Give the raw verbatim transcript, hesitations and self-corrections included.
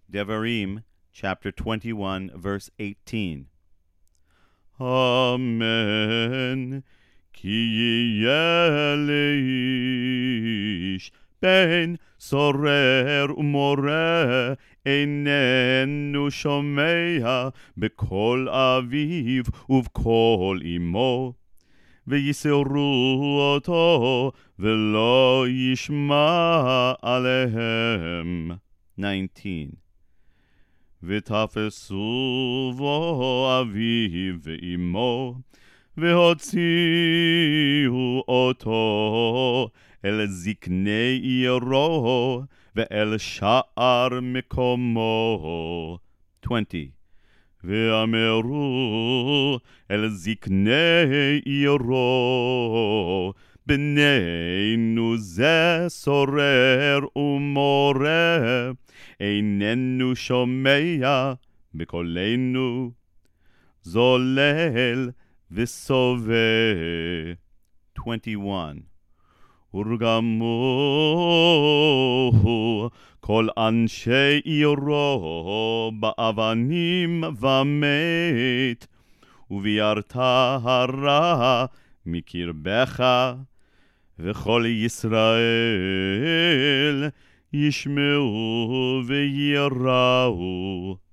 Devarim, chapter twenty-one, verse eighteen. Amen. Ki yeh leish ben sorer umoreh einenu shomea b'kol aviv ובקול אמו ויסרו אותו ולא ישמע עליהם. nineteen. ותפסו בו אביו ואמו והוציאו אותו אל זקני עירו ואל שער מקומו. twenty. ואמרו אל זקני עירו בנינו זה סורר ומורה איננו שומע בקולנו זולל וסובב. twenty-one. ורגמו כל אנשי עירו באבנים ומת וביערת הרע מקרבך וכל ישראל ישמעו ויראו.